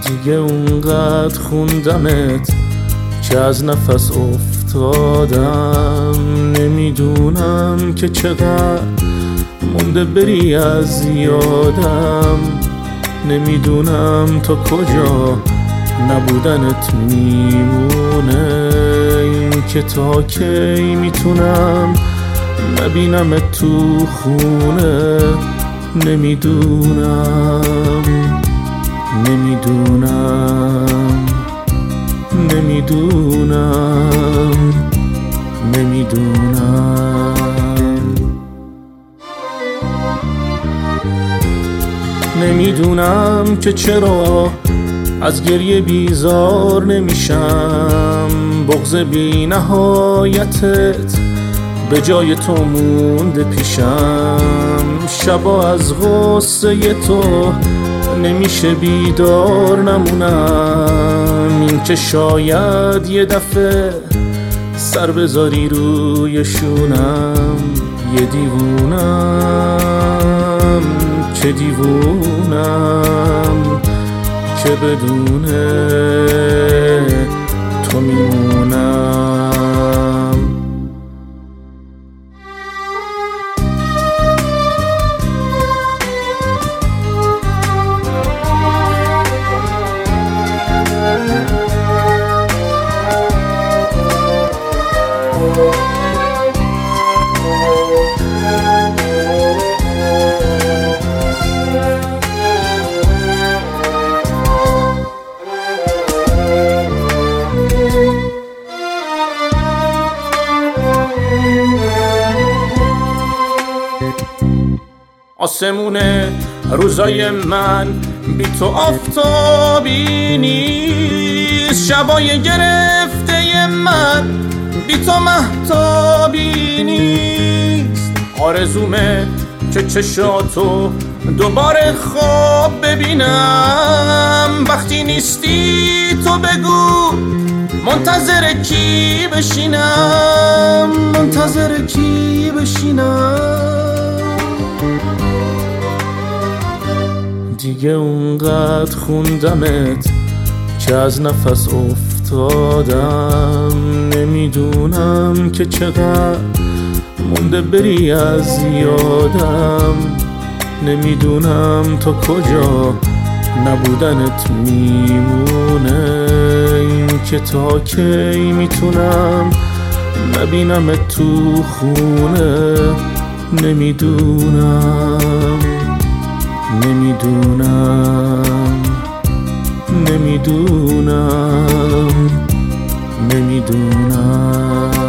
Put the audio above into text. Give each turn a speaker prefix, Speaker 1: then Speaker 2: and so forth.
Speaker 1: دیگه اونقدر خوندمت که از نفس افتادم. نمیدونم که چقدر مونده بری از یادم. نمیدونم تا کجا نبودنت میمونه. این که تا کی میتونم نبینمت تو خونه. نمیدونم نمیدونم نمیدونم نمیدونم نمیدونم که چرا از گریه بیزار نمیشم. بغض بی نهایتت به جای تو مونده پیشم. شبا از غصه تو نمیشه بیدار نمونم. این که شاید یه دفعه سر بذاری روی شونم. یه دیوونم که دیوونم که بدون تو میمونم. آسمون روزای من بی تو آفتابی نیست. شبای گرفته من بی تو مهتابی نیست. آرزومه که چشاتو دوباره خواب ببینم. وقتی نیستی تو بگو منتظر کی بشینم. منتظر کی بشینم. دیگه اونقدر خوندمت که از نفس افتادم. نمیدونم که چقدر مونده بری از یادم. نمیدونم تا کجا نبودنت میمونه. این که تا کی میتونم نبینمت تو خونه. نمیدونم نمیدونم نمیدونم نمیدونم